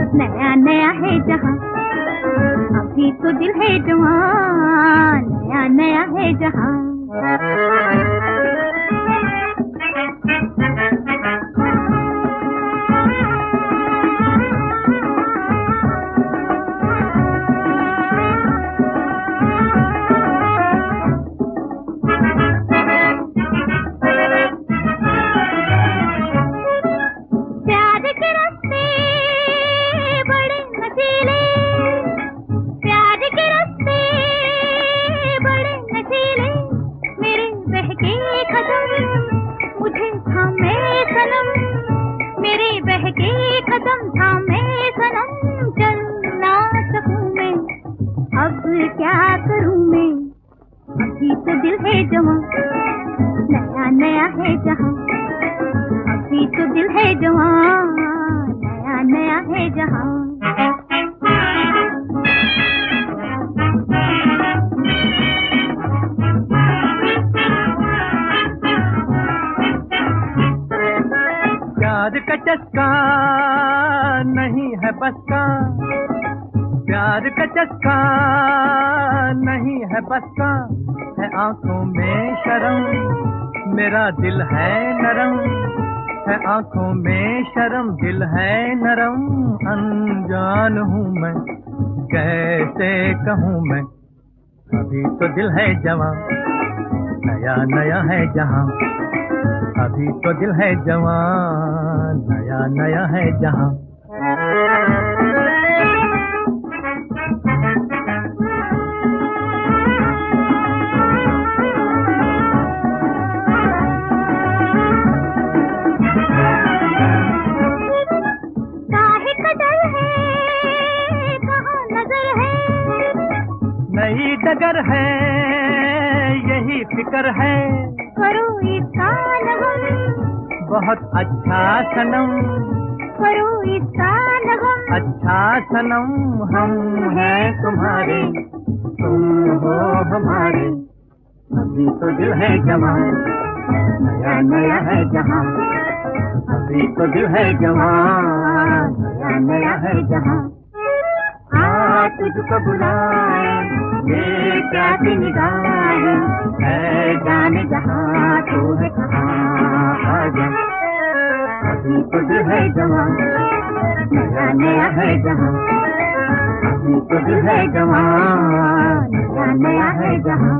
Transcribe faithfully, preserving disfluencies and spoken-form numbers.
नया नया है जहां, अभी तो दिल है जवान, नया नया है जहां। मुझे थामे सनम, मेरे बहके कदम थामे सनम, चल ना सकूं मैं, अब क्या करूं मैं, अभी तो दिल है जवां, नया नया है जहां, अभी तो दिल है जवां, नया नया है जहां। प्यार का चस्का नहीं है बस का, प्यार का चस्का नहीं है बस का, है आंखों में शर्म, मेरा दिल है नरम, है आंखों में शर्म, दिल है नरम, अनजान हूँ मैं, कैसे कहूँ मैं, अभी तो दिल है जवां, नया नया है जहां, अभी तो दिल है जवान, नया नया है जहां। काहे कदर है, कहाँ नजर है, नई डगर है, यही फिक्र है, करो इसका लगन, बहुत अच्छा सनम, करो इसका लगन, अच्छा सनम, हम हैं तुम्हारे, तुम हो हमारे, अभी तो दिल है जवां, नया नया है जहां, अभी तो दिल है जवां, नया नया है जहां। आ तुझको बुलाए ये प्यासी निगाहें, है जाने जहां तू है कहाँ, आजा, अभी तो दिल है जवां, नया नया है जहां, अभी तो दिल है जवां, नया नया है जहां।